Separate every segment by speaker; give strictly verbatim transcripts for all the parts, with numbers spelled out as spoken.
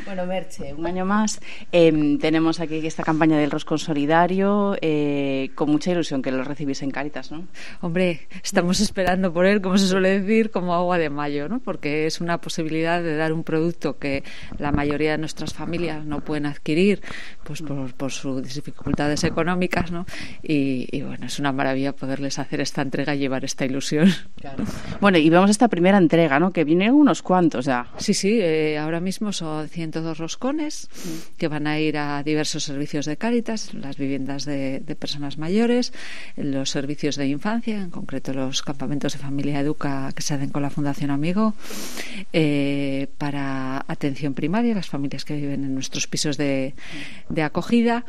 Speaker 1: Bueno, Merche, un año más. Eh, tenemos aquí esta campaña del roscón solidario, eh, con mucha ilusión que lo recibís en Cáritas, ¿no?
Speaker 2: Hombre, estamos esperando por él, como se suele decir, como agua de mayo, ¿no? Porque es una posibilidad de dar un producto que la mayoría de nuestras familias no pueden adquirir, pues por, por sus dificultades económicas, ¿no? Y, y bueno, es una maravilla poderles hacer esta entrega y llevar esta ilusión.
Speaker 1: Claro. Bueno, y vemos esta primera entrega, ¿no? Que vienen unos cuantos ya.
Speaker 2: Sí, sí, eh, ahora mismo son ciento dos roscones que van a ir a diversos servicios de Cáritas, las viviendas de, de personas mayores, los servicios de infancia, en concreto los campamentos de familia Educa que se hacen con la Fundación Amigo, eh, para atención primaria, las familias que viven en nuestros pisos de, de acogida,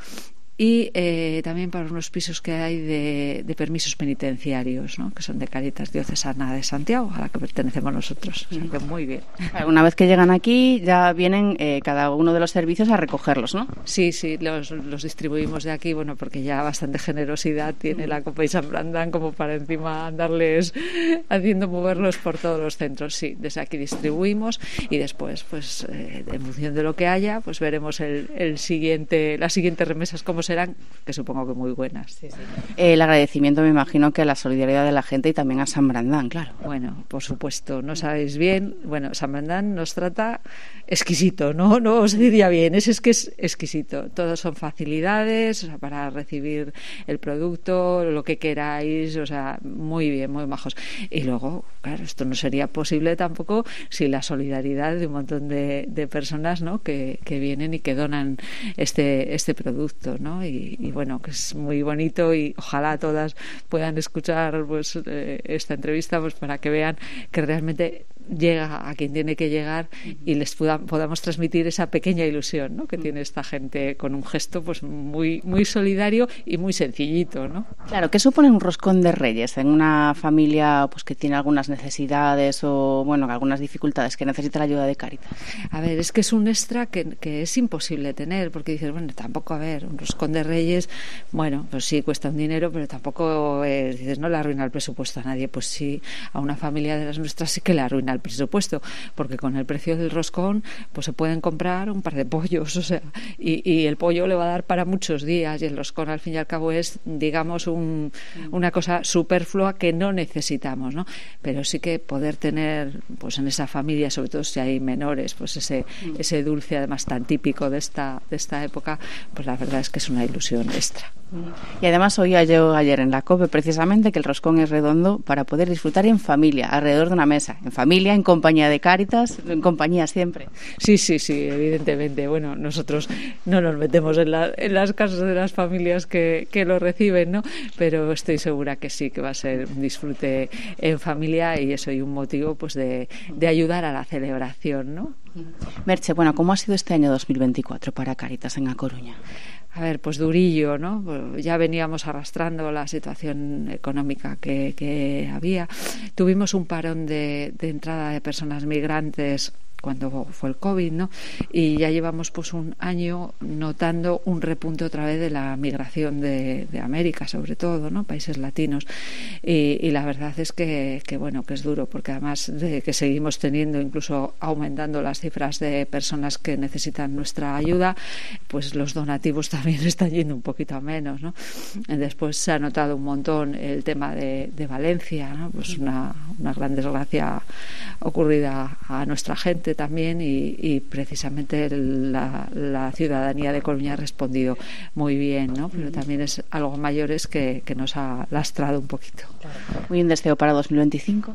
Speaker 2: y eh, también para unos pisos que hay de, de permisos penitenciarios, ¿no? Que son de Cáritas Diocesana de Santiago, a la que pertenecemos nosotros. O sea, que muy bien.
Speaker 1: Una vez que llegan aquí, ya vienen eh, cada uno de los servicios a recogerlos, ¿no?
Speaker 2: Sí, sí, los, los distribuimos de aquí, bueno, porque ya bastante generosidad tiene la Copa y San Brandán como para encima andarles haciendo moverlos por todos los centros. Sí, desde aquí distribuimos y después, pues, eh, en función de lo que haya, pues veremos el, el siguiente, las siguientes remesas como serán, que supongo que muy buenas. Sí, sí.
Speaker 1: El agradecimiento, me imagino, que a la solidaridad de la gente y también a San Brandán, claro.
Speaker 2: Bueno, por supuesto, no sabéis bien, bueno, San Brandán nos trata exquisito, ¿no? No os diría bien, es, es que es exquisito. Todos son facilidades, o sea, para recibir el producto, lo que queráis, o sea, muy bien, muy majos. Y luego, claro, esto no sería posible tampoco sin la solidaridad de un montón de, de personas, ¿no? Que, que vienen y que donan este, este producto, ¿no? Y, y bueno, que es muy bonito y ojalá todas puedan escuchar pues eh, esta entrevista, pues para que vean que realmente llega a quien tiene que llegar y les pueda, podamos transmitir esa pequeña ilusión, ¿no? Que tiene esta gente con un gesto pues muy muy solidario y muy sencillito, ¿no?
Speaker 1: Claro, ¿qué supone un roscón de Reyes en una familia pues que tiene algunas necesidades o bueno, algunas dificultades, que necesita la ayuda de Cáritas?
Speaker 2: A ver, es que es un extra que, que es imposible tener, porque dices, bueno, tampoco, a ver, un roscón de Reyes, bueno, pues sí cuesta un dinero, pero tampoco eh, dices, no le arruina el presupuesto a nadie. Pues sí, a una familia de las nuestras sí que le arruina el presupuesto, porque con el precio del roscón pues se pueden comprar un par de pollos, o sea, y, y el pollo le va a dar para muchos días, y el roscón al fin y al cabo es, digamos, un, una cosa superflua que no necesitamos, ¿no? Pero sí que poder tener pues en esa familia, sobre todo si hay menores, pues ese, ese dulce además tan típico de esta, de esta época, pues la verdad es que es una ilusión extra.
Speaker 1: Y además oía yo ayer en la COPE precisamente que el roscón es redondo para poder disfrutar en familia, alrededor de una mesa, en familia, en compañía de Cáritas, en compañía siempre.
Speaker 2: Sí, sí, sí, evidentemente. Bueno, nosotros no nos metemos en, la, en las casas de las familias que, que lo reciben, ¿no? Pero estoy segura que sí, que va a ser un disfrute en familia y eso, y un motivo pues de, de ayudar a la celebración, ¿no?
Speaker 1: Merche, bueno, ¿cómo ha sido este año dos mil veinticuatro para Cáritas en A Coruña?
Speaker 2: A ver, pues durillo, ¿no? Pues ya veníamos arrastrando la situación económica que, que había. Tuvimos un parón de, de entrada de personas migrantes cuando fue el COVID, ¿no? Y ya llevamos pues un año notando un repunte otra vez de la migración de, de América, sobre todo, ¿no? Países latinos. Y, y la verdad es que, que, bueno, que es duro, porque además de que seguimos teniendo, incluso aumentando las cifras de personas que necesitan nuestra ayuda, pues los donativos también están yendo un poquito a menos, ¿no? Después se ha notado un montón el tema de, de Valencia, ¿no? Pues una, una gran desgracia ocurrida a nuestra gente también, y, y precisamente la, la ciudadanía de Coruña ha respondido muy bien, ¿no? Pero también es algo mayores que, que nos ha lastrado un poquito.
Speaker 1: ¿Muy un deseo para dos mil veinticinco?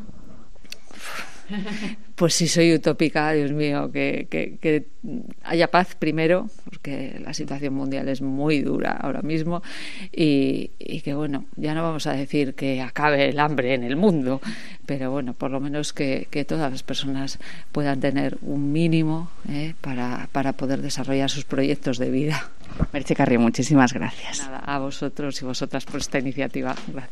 Speaker 2: Pues si soy utópica, Dios mío, que, que, que haya paz primero, porque la situación mundial es muy dura ahora mismo, y, y que bueno, ya no vamos a decir que acabe el hambre en el mundo, pero bueno, por lo menos que, que todas las personas puedan tener un mínimo eh, para, para poder desarrollar sus proyectos de vida.
Speaker 1: Merche Carrió, muchísimas gracias.
Speaker 2: Nada, a vosotros y vosotras por esta iniciativa. Gracias.